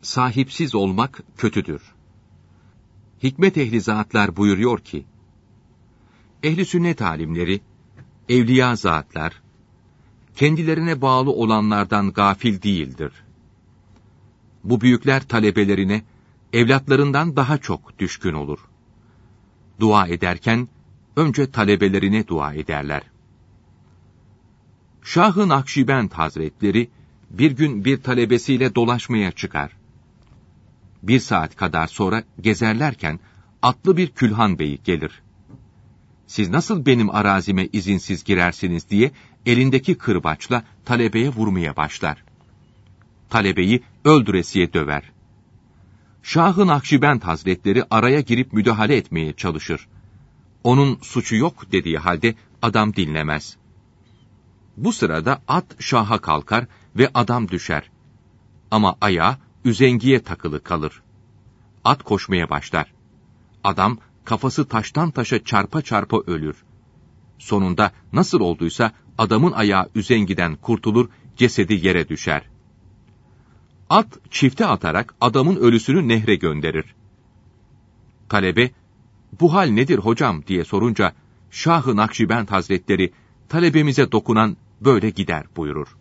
sahipsiz olmak kötüdür. Hikmet ehli zatlar buyuruyor ki, ehli sünnet alimleri, evliya zatlar, kendilerine bağlı olanlardan gafil değildir. Bu büyükler talebelerine, evlatlarından daha çok düşkün olur. Dua ederken, önce talebelerine dua ederler. Şah-ı Nakşibend Hazretleri, bir gün bir talebesiyle dolaşmaya çıkar. 1 saat kadar sonra gezerlerken, atlı bir külhan beyi gelir. Siz nasıl benim arazime izinsiz girersiniz diye, elindeki kırbaçla talebeye vurmaya başlar. Talebeyi öldüresiye döver. Şah-ı Nakşibend Hazretleri araya girip müdahale etmeye çalışır. Onun suçu yok dediği halde adam dinlemez. Bu sırada at şaha kalkar ve adam düşer. Ama ayağı üzengiye takılı kalır. At koşmaya başlar. Adam kafası taştan taşa çarpa çarpa ölür. Sonunda nasıl olduysa adamın ayağı üzengiden kurtulur, cesedi yere düşer. At çifte atarak adamın ölüsünü nehre gönderir. Talebe, "Bu hal nedir hocam?" diye sorunca, Şah-ı Nakşibend Hazretleri, "Talebemize dokunan böyle gider" buyurur.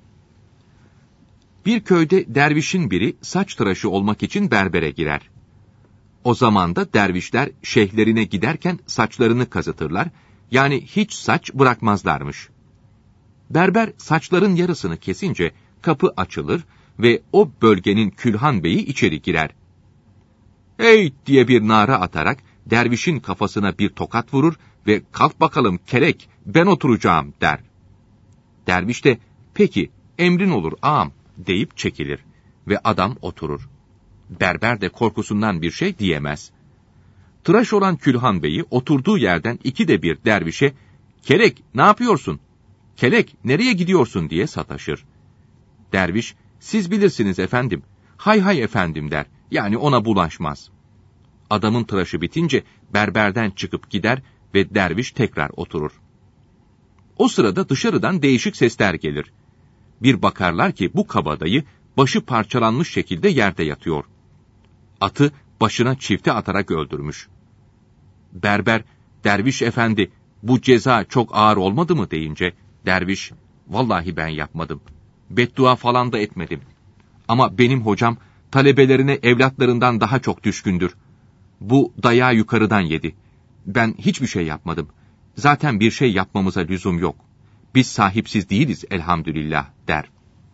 Bir köyde dervişin biri saç tıraşı olmak için berbere girer. O zaman da dervişler şeyhlerine giderken saçlarını kazıtırlar, yani hiç saç bırakmazlarmış. Berber saçların yarısını kesince kapı açılır ve o bölgenin külhan beyi içeri girer. "Hey!" diye bir nara atarak dervişin kafasına bir tokat vurur ve "Kalk bakalım kelek, ben oturacağım" der. Derviş de "Peki, emrin olur ağam" deyip çekilir ve adam oturur. Berber de korkusundan bir şey diyemez. Tıraş olan külhan beyi oturduğu yerden 2'de 1 dervişe "Kelek, ne yapıyorsun? Kelek, nereye gidiyorsun?" diye sataşır. Derviş, "Siz bilirsiniz efendim, hay hay efendim" der, yani ona bulaşmaz. Adamın tıraşı bitince berberden çıkıp gider ve derviş tekrar oturur. O sırada dışarıdan değişik sesler gelir. Bir bakarlar ki bu kabadayı başı parçalanmış şekilde yerde yatıyor. Atı başına çifte atarak öldürmüş. Berber, "Derviş efendi, bu ceza çok ağır olmadı mı?" deyince, derviş, "Vallahi ben yapmadım. Beddua falan da etmedim. Ama benim hocam, talebelerine evlatlarından daha çok düşkündür. Bu dayağı yukarıdan yedi. Ben hiçbir şey yapmadım. Zaten bir şey yapmamıza lüzum yok. Biz sahipsiz değiliz elhamdülillah" der.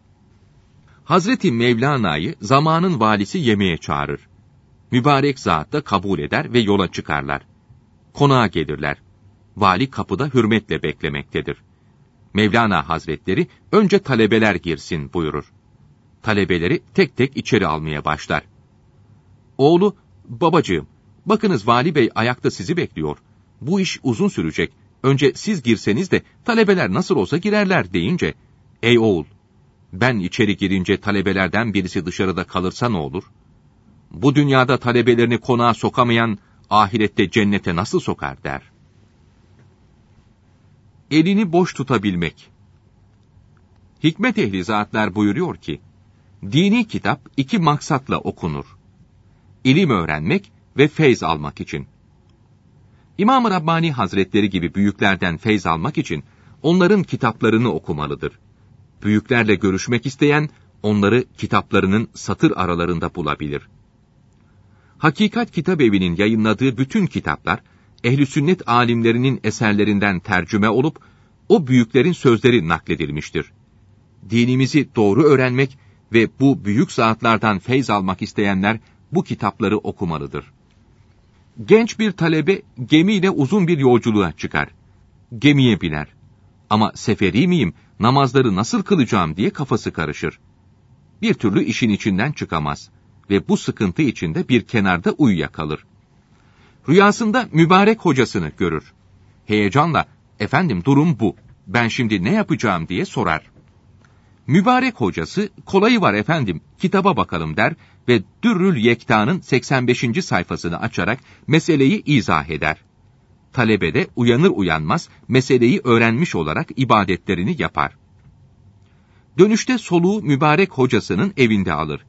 Hazreti Mevlana'yı zamanın valisi yemeğe çağırır. Mübarek zat da kabul eder ve yola çıkarlar. Konağa gelirler. Vali kapıda hürmetle beklemektedir. Mevlana Hazretleri önce talebeler girsin buyurur. Talebeleri tek tek içeri almaya başlar. Oğlu, "Babacığım, bakınız vali bey ayakta sizi bekliyor. Bu iş uzun sürecek. Önce siz girseniz de talebeler nasıl olsa girerler" deyince, "Ey oğul, ben içeri girince talebelerden birisi dışarıda kalırsa ne olur? Bu dünyada talebelerini konağa sokamayan, ahirette cennete nasıl sokar?" der. Elini boş tutabilmek. Hikmet ehli zatlar buyuruyor ki, dini kitap 2 maksatla okunur. İlim öğrenmek ve feyz almak için. İmam-ı Rabbani Hazretleri gibi büyüklerden feyz almak için onların kitaplarını okumalıdır. Büyüklerle görüşmek isteyen, onları kitaplarının satır aralarında bulabilir. Hakikat Kitabevi'nin yayınladığı bütün kitaplar, ehl-i sünnet alimlerinin eserlerinden tercüme olup, o büyüklerin sözleri nakledilmiştir. Dinimizi doğru öğrenmek ve bu büyük zatlardan feyz almak isteyenler, bu kitapları okumalıdır. Genç bir talebe gemiyle uzun bir yolculuğa çıkar. Gemiye biner. Ama seferi miyim, namazları nasıl kılacağım diye kafası karışır. Bir türlü işin içinden çıkamaz ve bu sıkıntı içinde bir kenarda uyuyakalır. Rüyasında mübarek hocasını görür. Heyecanla, "Efendim durum bu, ben şimdi ne yapacağım?" diye sorar. Mübarek hocası, "Kolayı var efendim, kitaba bakalım" der ve Dürrül Yekta'nın 85. sayfasını açarak meseleyi izah eder. Talebe de uyanır uyanmaz meseleyi öğrenmiş olarak ibadetlerini yapar. Dönüşte soluğu mübarek hocasının evinde alır.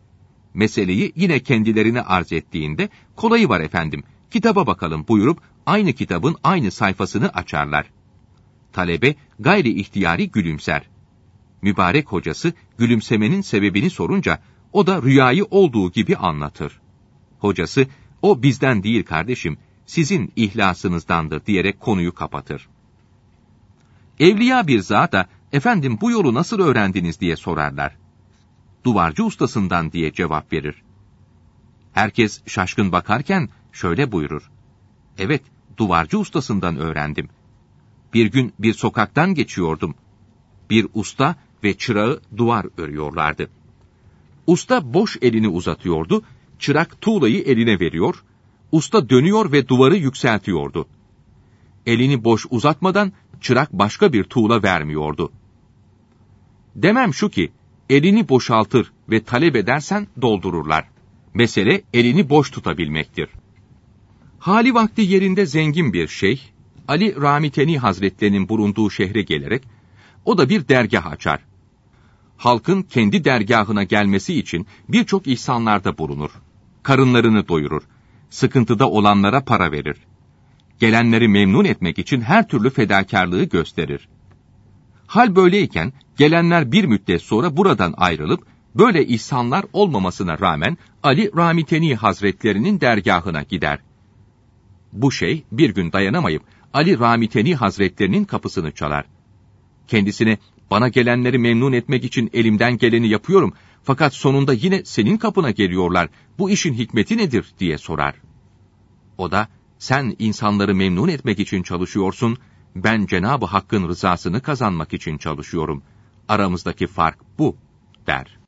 Meseleyi yine kendilerine arz ettiğinde, kolayı var efendim, kitaba bakalım buyurup aynı kitabın aynı sayfasını açarlar. Talebe gayri ihtiyari gülümser. Mübarek hocası gülümsemenin sebebini sorunca o da rüyayı olduğu gibi anlatır. Hocası, o bizden değil kardeşim, sizin ihlasınızdandır diyerek konuyu kapatır. Evliya bir zat da, efendim bu yolu nasıl öğrendiniz diye sorarlar. Duvarcı ustasından diye cevap verir. Herkes şaşkın bakarken şöyle buyurur. Evet, duvarcı ustasından öğrendim. Bir gün bir sokaktan geçiyordum. Bir usta ve çırağı duvar örüyorlardı. Usta boş elini uzatıyordu, çırak tuğlayı eline veriyor, usta dönüyor ve duvarı yükseltiyordu. Elini boş uzatmadan çırak başka bir tuğla vermiyordu. Demem şu ki, elini boşaltır ve talep edersen doldururlar. Mesele elini boş tutabilmektir. Hali vakti yerinde zengin bir şeyh, Ali Ramiteni Hazretlerinin bulunduğu şehre gelerek, o da bir dergah açar. Halkın kendi dergahına gelmesi için birçok ihsanlarda bulunur. Karınlarını doyurur. Sıkıntıda olanlara para verir. Gelenleri memnun etmek için her türlü fedakarlığı gösterir. Hal böyleyken gelenler bir müddet sonra buradan ayrılıp böyle ihsanlar olmamasına rağmen Ali Ramiteni Hazretlerinin dergahına gider. Bu şey bir gün dayanamayıp Ali Ramiteni Hazretlerinin kapısını çalar. Kendisine, bana gelenleri memnun etmek için elimden geleni yapıyorum, fakat sonunda yine senin kapına geliyorlar, bu işin hikmeti nedir diye sorar. O da, sen insanları memnun etmek için çalışıyorsun, ben Cenab-ı Hakk'ın rızasını kazanmak için çalışıyorum. Aramızdaki fark bu, der.